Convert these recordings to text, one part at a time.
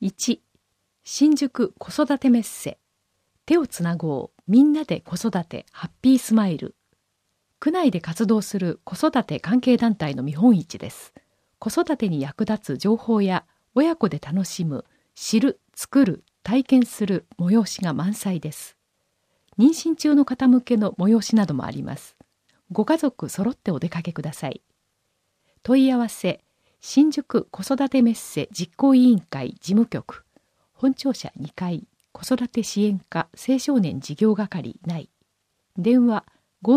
1、新宿子育てメッセ。手をつなごう、みんなで子育てハッピースマイル。区内で活動する子育て関係団体の見本市です。子育てに役立つ情報や親子で楽しむ、知る、作る、体験する催しが満載です。妊娠中の方向けの催しなどもあります。ご家族揃ってお出かけください。問い合わせ、新宿子育てメッセ実行委員会事務局、本庁舎2階、子育て支援課青少年事業係内。電話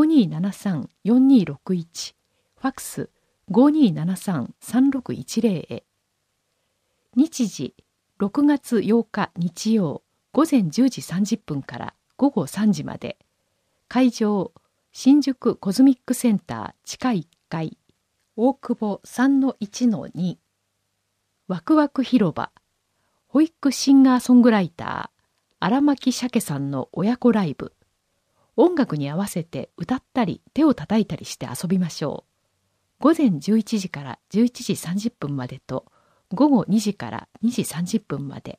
5273-4261、ファックス5273-3610へ。日時6月8日日曜午前10時30分から午後3時まで。会場、新宿コズミックセンター地下1階、大久保 3-1-2。ワクワク広場、保育シンガーソングライター、荒牧鮭さんの親子ライブ。音楽に合わせて歌ったり手を叩いたりして遊びましょう。午前11時から11時30分までと、午後2時から2時30分まで。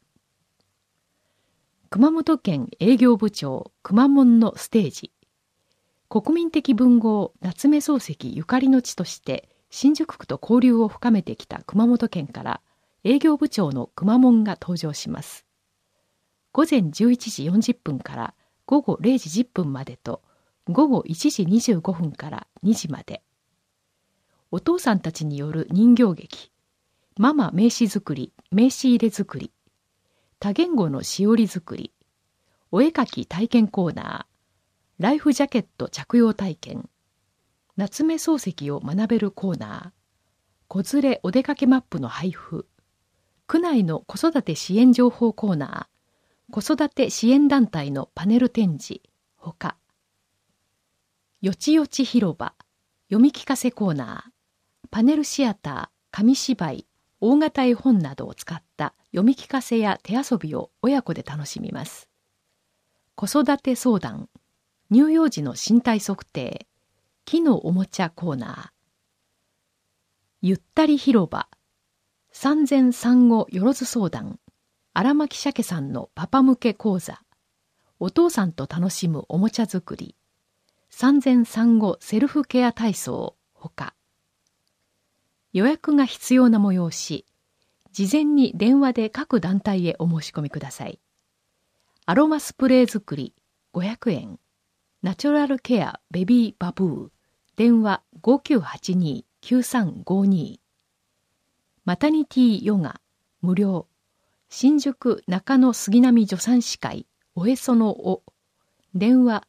熊本県営業部長くまモンのステージ。国民的文豪夏目漱石ゆかりの地として新宿区と交流を深めてきた熊本県から営業部長のくまモンが登場します。午前11時40分から午後0時10分までと、午後1時25分から2時まで。お父さんたちによる人形劇、ママ名刺作り、名刺入れ作り、多言語のしおり作り、お絵描き体験コーナー、ライフジャケット着用体験、夏目漱石を学べるコーナー、子連れお出かけマップの配布、区内の子育て支援情報コーナー、子育て支援団体のパネル展示、ほか。よちよち広場、読み聞かせコーナー、パネルシアター、紙芝居、大型絵本などを使った読み聞かせや手遊びを親子で楽しみます。子育て相談、乳幼児の身体測定、木のおもちゃコーナー。ゆったり広場、産前産後よろず相談、荒牧鮭さんのパパ向け講座、お父さんと楽しむおもちゃ作り、産前産後セルフケア体操、ほか。予約が必要な催し、事前に電話で各団体へお申し込みください。アロマスプレー作り500円、ナチュラルケアベビーバブー、電話5982-9352。マタニティヨガ無料、新宿中野杉並助産師会おへそのお、電話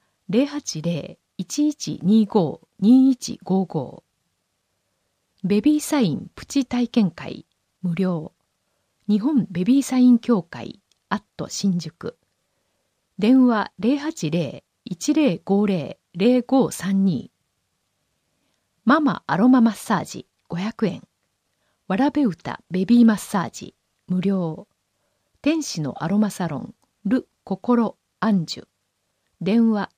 080-1125-2155。ベビーサインプチ体験会無料、日本ベビーサイン協会新宿、電話080-1050-0532。ママアロママッサージ500円、わらべ歌ベビーマッサージ無料、天使のアロマサロンル心アンジュ、電話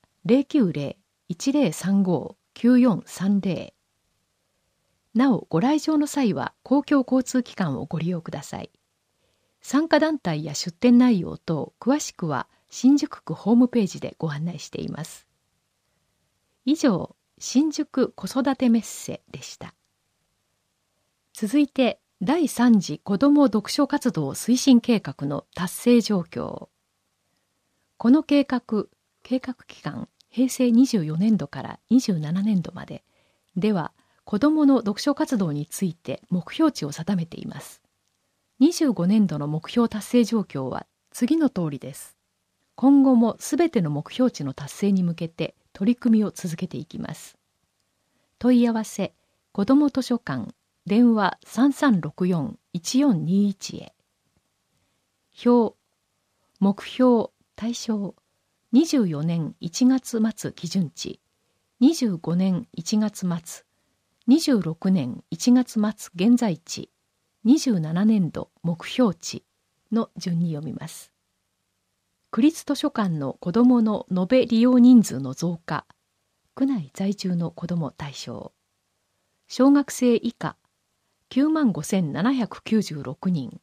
090-1035-9430。なお、ご来場の際は公共交通機関をご利用ください。参加団体や出展内容等詳しくは新宿区ホームページでご案内しています。以上、新宿子育てメッセでした。続いて、第3次子ども読書活動推進計画の達成状況。この計画期間、平成24年度から27年度まででは、子どもの読書活動について目標値を定めています。25年度の目標達成状況は次の通りです。今後もすべての目標値の達成に向けて取り組みを続けていきます。問い合わせ、子ども図書館、電話3364-1421へ。表、目標、対象、24年1月末基準値、25年1月末、26年1月末現在値、27年度目標値の順に読みます。区立図書館の子どもの延べ利用人数の増加、区内在住の子ども対象、小学生以下、95,796人、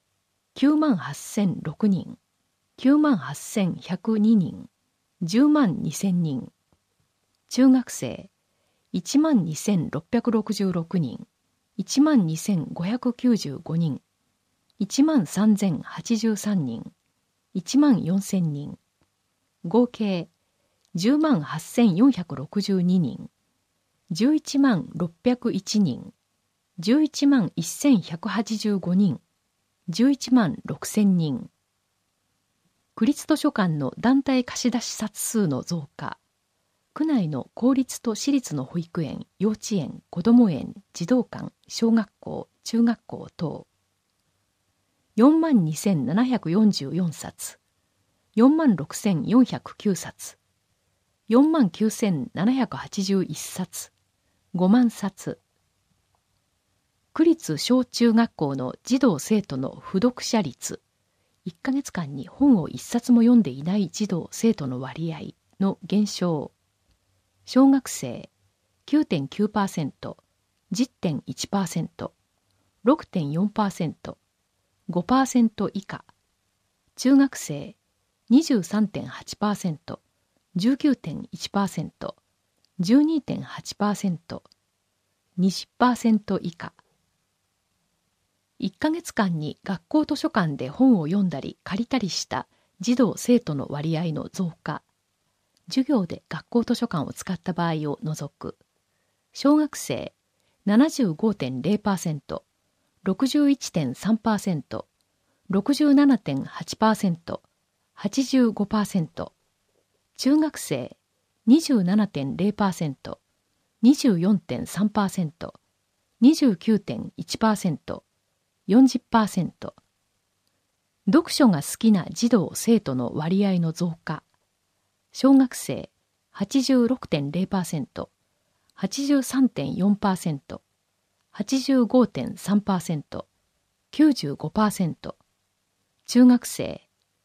98,006人、98,102人、102,000人。中学生、12,666人、12,595人、13,083人、14,000人。合計、108,462人、11,601人、11,185人、11,600人。区立図書館の団体貸し出し冊数の増加。区内の公立と私立の保育園、幼稚園、こども園、児童館、小学校、中学校等。42,744冊、46,409冊、49,781冊、5万冊。区立小中学校の児童生徒の不読者率、1ヶ月間に本を1冊も読んでいない児童生徒の割合の減少。小学生 9.9%、10.1%、6.4%、5% 以下。中学生 23.8%、19.1%、12.8%、20% 以下。1ヶ月間に学校図書館で本を読んだり借りたりした児童生徒の割合の増加。授業で学校図書館を使った場合を除く。小学生 75.0%、61.3%、67.8%、85%。中学生 27.0%、24.3%、29.1%、40%。読書が好きな児童生徒の割合の増加。小学生 86.0%、83.4%、85.3%、95%。中学生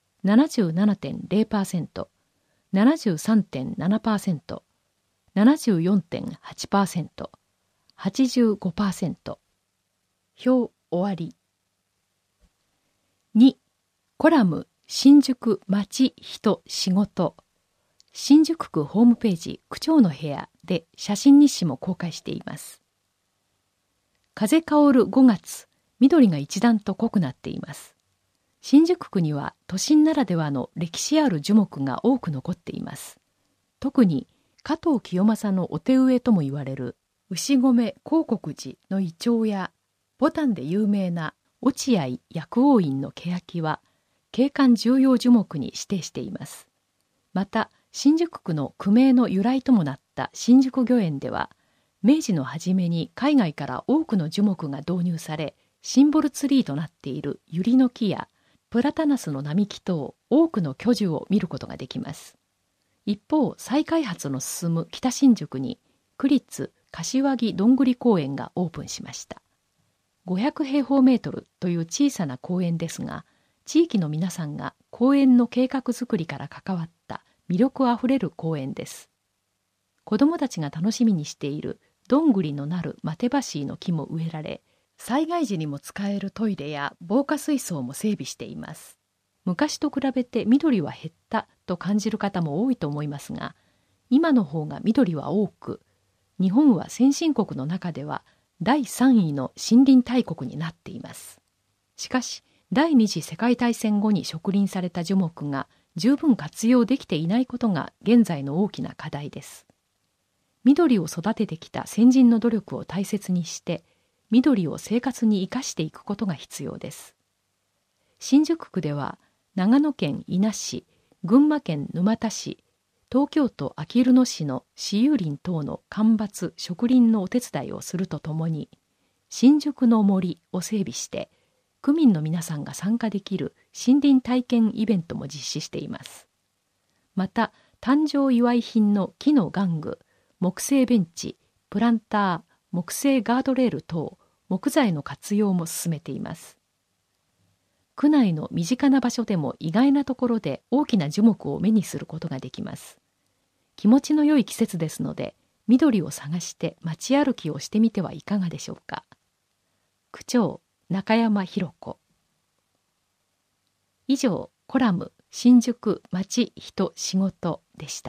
77.0%、73.7%、74.8%、85%。表終わり。2. コラム新宿街人仕事。新宿区ホームページ区長の部屋で写真日誌も公開しています。風薫る5月、緑が一段と濃くなっています。新宿区には都心ならではの歴史ある樹木が多く残っています。特に加藤清正のお手植えとも言われる牛込興国寺のイチョウや、牡丹で有名な落合薬王院の欅は景観重要樹木に指定しています。また新宿区の区名の由来ともなった新宿御苑では、明治の初めに海外から多くの樹木が導入され、シンボルツリーとなっているユリの木やプラタナスの並木等多くの巨樹を見ることができます。一方、再開発の進む北新宿に区立柏木どんぐり公園がオープンしました。500平方メートルという小さな公園ですが、地域の皆さんが公園の計画づくりから関わった魅力あふれる公園です。子どもたちが楽しみにしているどんぐりのなるマテバシイの木も植えられ、災害時にも使えるトイレや防火水槽も整備しています。昔と比べて緑は減ったと感じる方も多いと思いますが、今の方が緑は多く、日本は先進国の中では第3位の森林大国になっています。しかし、第二次世界大戦後に植林された樹木が十分活用できていないことが現在の大きな課題です。緑を育ててきた先人の努力を大切にして、緑を生活に生かしていくことが必要です。新宿区では、長野県伊那市、群馬県沼田市、東京都あきる野市の私有林等の間伐・植林のお手伝いをするとともに、新宿の森を整備して、区民の皆さんが参加できる森林体験イベントも実施しています。また、誕生祝い品の木の玩具、木製ベンチ、プランター、木製ガードレール等、木材の活用も進めています。区内の身近な場所でも意外なところで大きな樹木を目にすることができます。気持ちの良い季節ですので、緑を探して街歩きをしてみてはいかがでしょうか。区長、中山弘子。 以上、コラム新宿町人仕事でした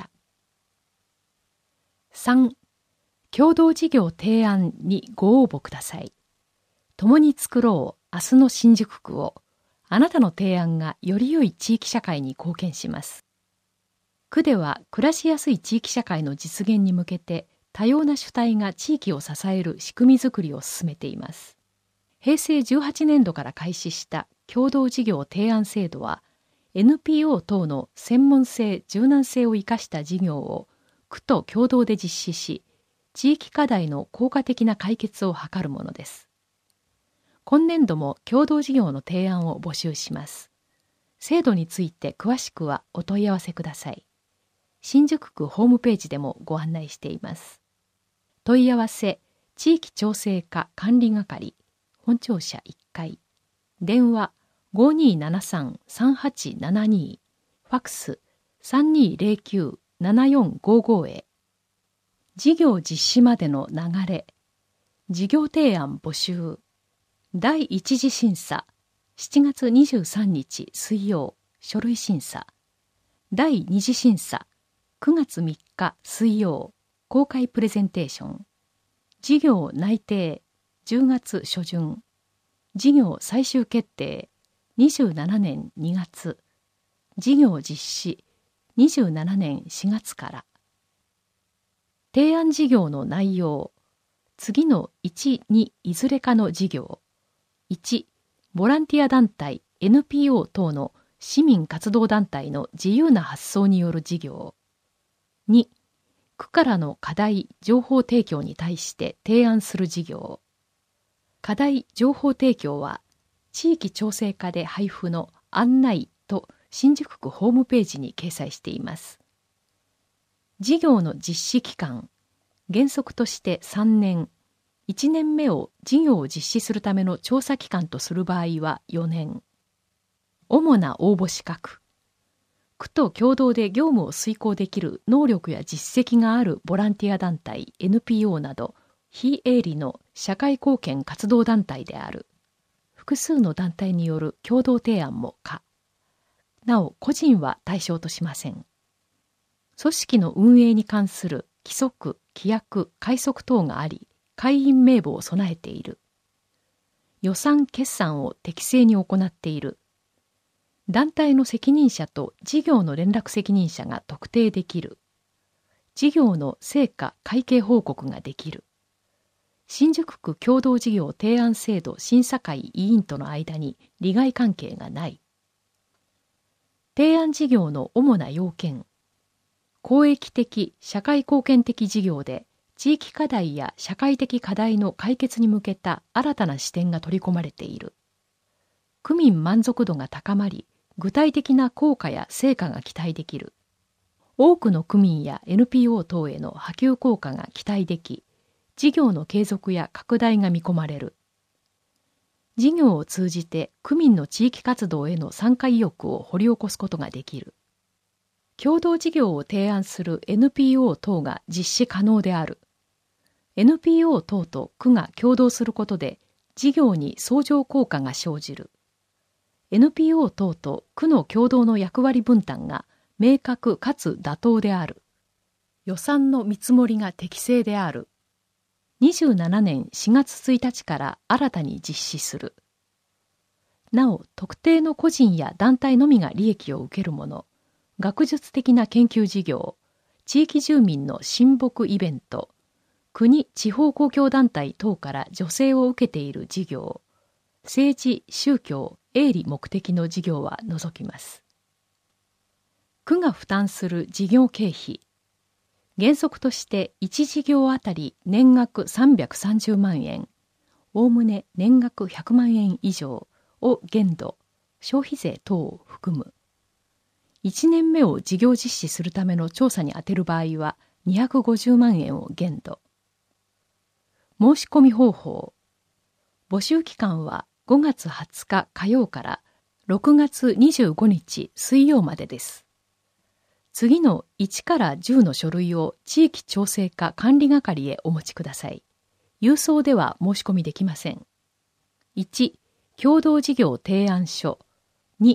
。3. 共同事業提案にご応募ください。共に作ろう明日の新宿区を、あなたの提案がより良い地域社会に貢献します。区では暮らしやすい地域社会の実現に向けて多様な主体が地域を支える仕組みづくりを進めています。平成18年度から開始した共同事業提案制度は、NPO 等の専門性・柔軟性を生かした事業を区と共同で実施し、地域課題の効果的な解決を図るものです。今年度も共同事業の提案を募集します。制度について詳しくはお問い合わせください。新宿区ホームページでもご案内しています。問い合わせ、地域調整課管理係、本庁舎1階。電話、5273-3872。ファクス、3209-7455へ。事業実施までの流れ。事業提案募集。第一次審査、7月23日水曜、書類審査。第二次審査、9月3日水曜、公開プレゼンテーション。事業内定、10月初旬。事業最終決定、27年2月。事業実施、27年4月から。提案事業の内容。次の1、2いずれかの事業。1、ボランティア団体 NPO 等の市民活動団体の自由な発想による事業。2、区からの課題情報提供に対して提案する事業。課題情報提供は地域調整課で配布の案内と新宿区ホームページに掲載しています。事業の実施期間、原則として3年、1年目を事業を実施するための調査期間とする場合は4年。主な応募資格。区と共同で業務を遂行できる能力や実績があるボランティア団体 NPO など非営利の社会貢献活動団体である。複数の団体による共同提案も可。なお個人は対象としません。組織の運営に関する規則、規約、規則等があり、会員名簿を備えている。予算決算を適正に行っている。団体の責任者と事業の連絡責任者が特定できる。事業の成果会計報告ができる。新宿区共同事業提案制度審査会委員との間に利害関係がない。提案事業の主な要件。公益的社会貢献的事業で地域課題や社会的課題の解決に向けた新たな視点が取り込まれている。区民満足度が高まり、具体的な効果や成果が期待できる。多くの区民や NPO 等への波及効果が期待でき、事業の継続や拡大が見込まれる。事業を通じて区民の地域活動への参加意欲を掘り起こすことができる。共同事業を提案する NPO 等が実施可能である。NPO 等と区が共同することで事業に相乗効果が生じる。NPO 等と区の共同の役割分担が明確かつ妥当である。予算の見積もりが適正である。27年4月1日から新たに実施する。なお、特定の個人や団体のみが利益を受けるもの、学術的な研究事業、地域住民の親睦イベント、国・地方公共団体等から助成を受けている事業、政治・宗教・営利目的の事業は除きます。区が負担する事業経費、原則として1事業あたり年額330万円、おおむね年額100万円以上を限度、消費税等を含む。1年目を事業実施するための調査に充てる場合は250万円を限度。申し込み方法。募集期間は5月20日火曜から6月25日水曜までです。次の1から10の書類を地域調整課管理係へお持ちください。郵送では申し込みできません。1、共同事業提案書。2、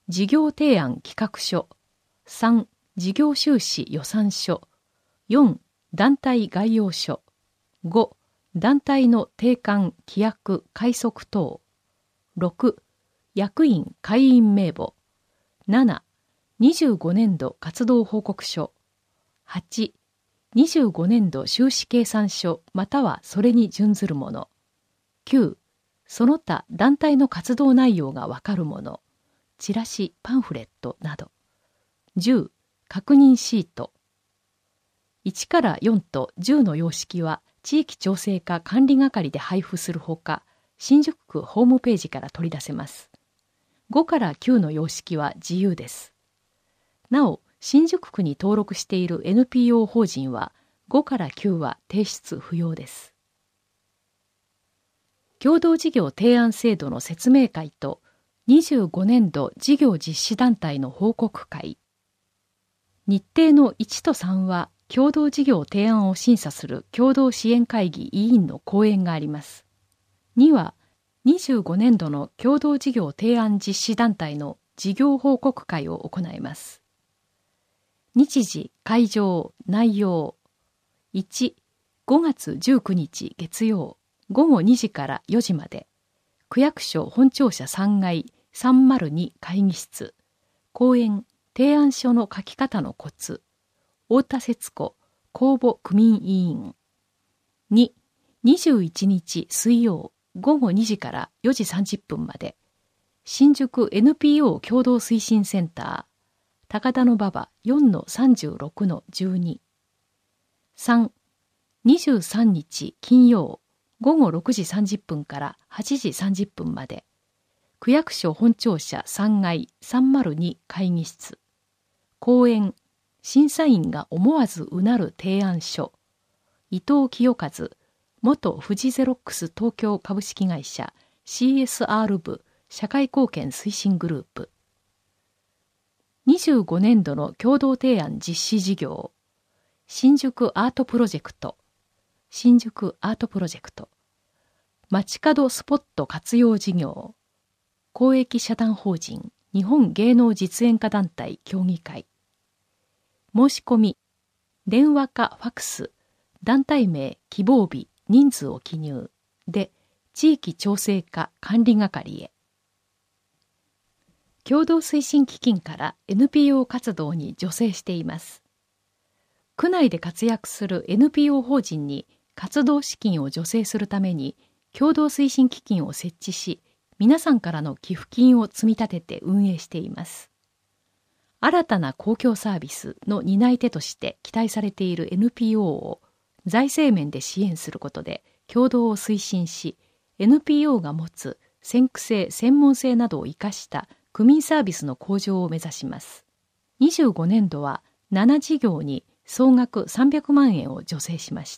事業提案企画書。3、事業収支予算書。4、団体概要書。5、団体の定款、規約、快速等。6、役員会員名簿。7、25年度活動報告書。8、25年度収支計算書またはそれに準ずるもの。9、その他団体の活動内容がわかるもの。チラシ、パンフレットなど。10、確認シート。1から4と10の様式は地域調整課管理係で配布するほか、新宿区ホームページから取り出せます。5から9の様式は自由です。なお、新宿区に登録している NPO 法人は5から9は提出不要です。共同事業提案制度の説明会と25年度事業実施団体の報告会。日程の1と3は共同事業提案を審査する共同支援会議委員の講演があります。2は25年度の共同事業提案実施団体の事業報告会を行います。日時、会場、内容。1、5月19日月曜、午後2時から4時まで。区役所本庁舎3階302会議室。講演、提案書の書き方のコツ。太田節子、公募区民委員。2、21日水曜、午後2時から4時30分まで。新宿 NPO 共同推進センター。高田馬場 4-36-12。3、23日金曜、午後6時30分から8時30分まで。区役所本庁舎3階302会議室。講演、審査員が思わずうなる提案書。伊藤清和、元フジゼロックス東京株式会社 CSR 部社会貢献推進グループ。25年度の共同提案実施事業。新宿アートプロジェクト。新宿アートプロジェクト。街角スポット活用事業。公益社団法人日本芸能実演家団体協議会。申し込み。電話かファクス。団体名、希望日、人数を記入。で、地域調整課管理係へ。共同推進基金から NPO 活動に助成しています。区内で活躍する NPO 法人に活動資金を助成するために共同推進基金を設置し、皆さんからの寄付金を積み立てて運営しています。新たな公共サービスの担い手として期待されている NPO を財政面で支援することで共同を推進し、NPO が持つ先駆性・専門性などを生かした区民サービスの向上を目指します。25年度は7事業に総額300万円を助成しました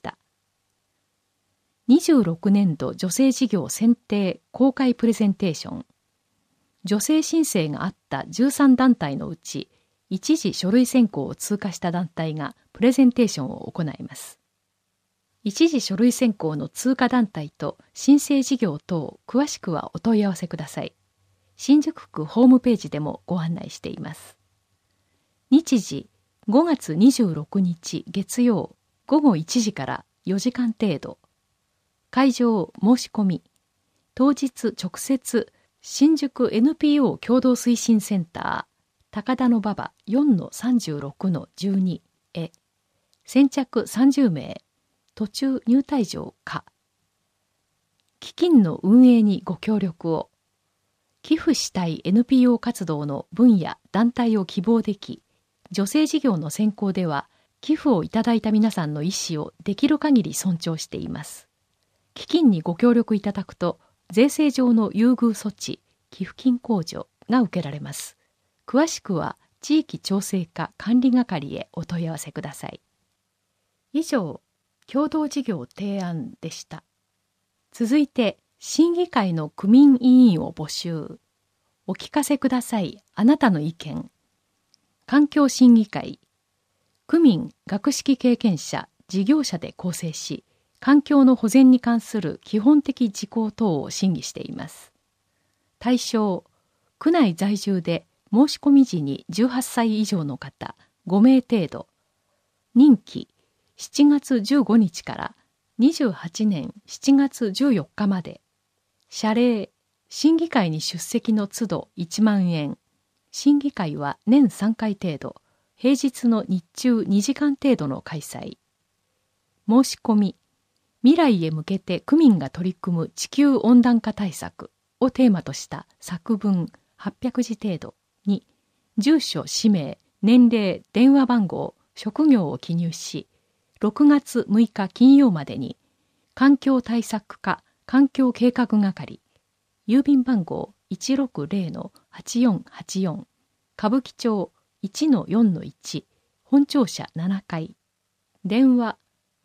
。26年度助成事業選定公開プレゼンテーション。助成申請があった13団体のうち、一時書類選考を通過した団体がプレゼンテーションを行います。一時書類選考の通過団体と申請事業等詳しくはお問い合わせください。新宿区ホームページでもご案内しています。日時5月26日月曜午後1時から4時間程度。会場申し込み。当日直接新宿 NPO 共同推進センター高田馬場 4-36-12 へ。先着30名。途中入退場可。基金の運営にご協力を。寄付したい NPO 活動の分野・団体を希望でき、助成事業の選考では、寄付をいただいた皆さんの意思をできる限り尊重しています。基金にご協力いただくと、税制上の優遇措置、寄付金控除が受けられます。詳しくは、地域調整課管理係へお問い合わせください。以上、共同事業提案でした。続いて、審議会の区民委員を募集。お聞かせください。あなたの意見。環境審議会。区民、学識経験者、事業者で構成し、環境の保全に関する基本的事項等を審議しています。対象、区内在住で申し込み時に18歳以上の方5名程度。任期7月15日から28年7月14日まで。謝礼、審議会に出席の都度1万円。審議会は年3回程度。平日の日中2時間程度の開催。申し込み、未来へ向けて区民が取り組む地球温暖化対策をテーマとした作文800字程度に、住所、氏名、年齢、電話番号、職業を記入し、6月6日金曜までに、環境対策課環境計画係、郵便番号 160-8484、歌舞伎町 1-4-1、本庁舎7階、電話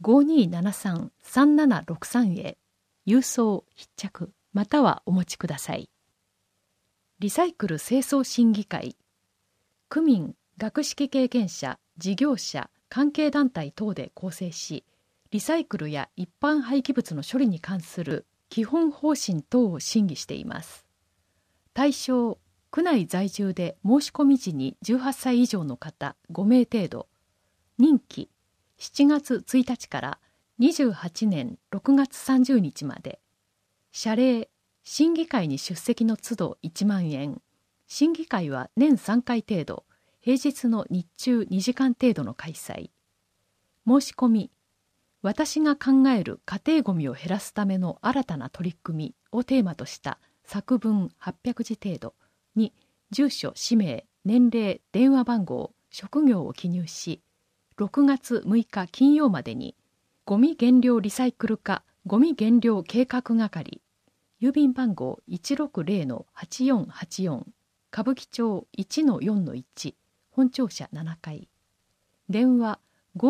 5273-3763へ、郵送必着またはお持ちください。リサイクル清掃審議会、区民、学識経験者、事業者、関係団体等で構成し、リサイクルや一般廃棄物の処理に関する基本方針等を審議しています。対象、区内在住で申し込み時に18歳以上の方5名程度。任期、7月1日から28年6月30日まで。謝礼、審議会に出席の都度1万円。審議会は年3回程度。平日の日中2時間程度の開催。申し込み、私が考える家庭ごみを減らすための新たな取り組みをテーマとした作文800字程度に、住所、氏名、年齢、電話番号、職業を記入し、6月6日金曜までに、ゴミ減量リサイクル課ゴミ減量計画係、郵便番号 160-8484、歌舞伎町 1-4-1、本庁舎7階、電話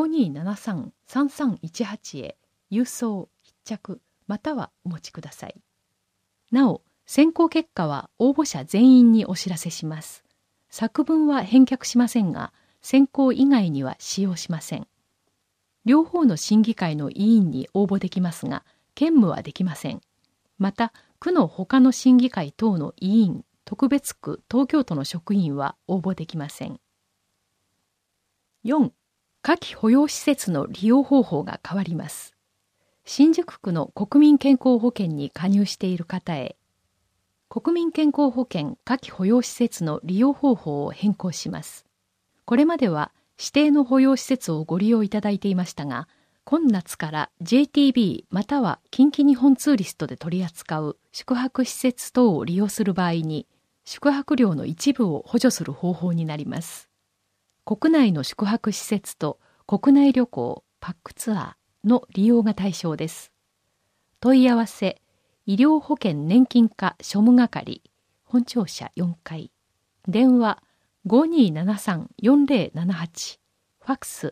5273-3318 へ、郵送必着またはお持ちください。なお、選考結果は応募者全員にお知らせします。作文は返却しませんが、選考以外には使用しません。両方の審議会の委員に応募できますが、兼務はできません。また、区の他の審議会等の委員、特別区東京都の職員は応募できません。4. 夏季保養施設の利用方法が変わります。新宿区の国民健康保険に加入している方へ、国民健康保険夏季保養施設の利用方法を変更します。これまでは指定の保養施設をご利用いただいていましたが、今夏から JTB または近畿日本ツーリストで取り扱う宿泊施設等を利用する場合に、宿泊料の一部を補助する方法になります。国内の宿泊施設と国内旅行、パックツアーの利用が対象です。問い合わせ、医療保険年金課庶務係、本庁舎4階、電話 5273-4078、ファックス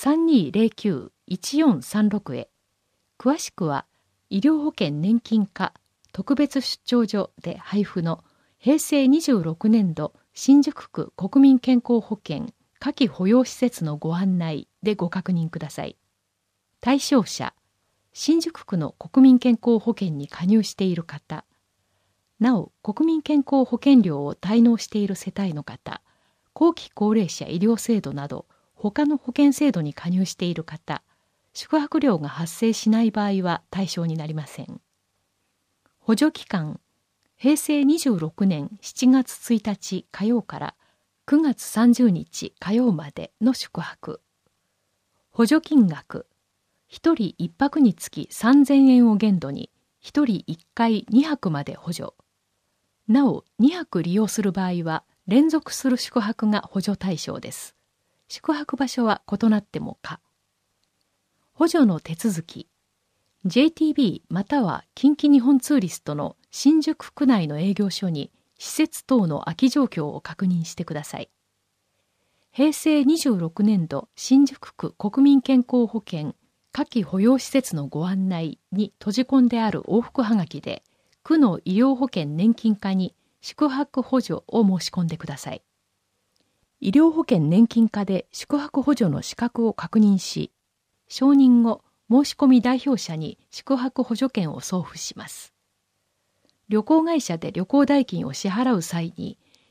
3209-1436 へ。詳しくは医療保険年金課特別出張所で配布の平成26年度新宿区国民健康保険夏季保養施設のご案内でご確認ください。対象者、新宿区の国民健康保険に加入している方、なお国民健康保険料を滞納している世帯の方、後期高齢者医療制度など他の保険制度に加入している方、宿泊料が発生しない場合は対象になりません。補助期間、平成26年7月1日火曜から9月30日火曜までの宿泊。補助金額、1人1泊につき3000円を限度に、1人1回2泊まで補助。なお、2泊利用する場合は、連続する宿泊が補助対象です。宿泊場所は異なっても可。補助の手続き、JTB または近畿日本ツーリストの新宿区内の営業所に施設等の空き状況を確認してください。平成26年度新宿区国民健康保険夏季保養施設のご案内に閉じ込んである往復はがきで、区の医療保険年金課に宿泊補助を申し込んでください。医療保険年金課で宿泊補助の資格を確認し、承認後、申し込み代表者に宿泊補助券を送付します。旅行会社で旅行代金を支払う際に、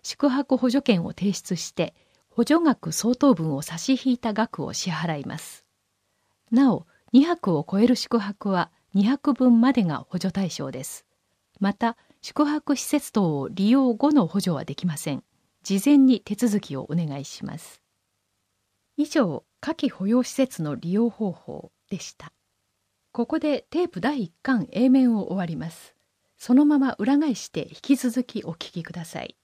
宿泊補助券を提出して補助額相当分を差し引いた額を支払います。なお、2泊を超える宿泊は2泊分までが補助対象です。また、宿泊施設等を利用後の補助はできません。事前に手続きをお願いします。以上、下記保養施設の利用方法でした。ここでテープ第1巻 A 面を終わります。そのまま裏返して引き続きお聞きください。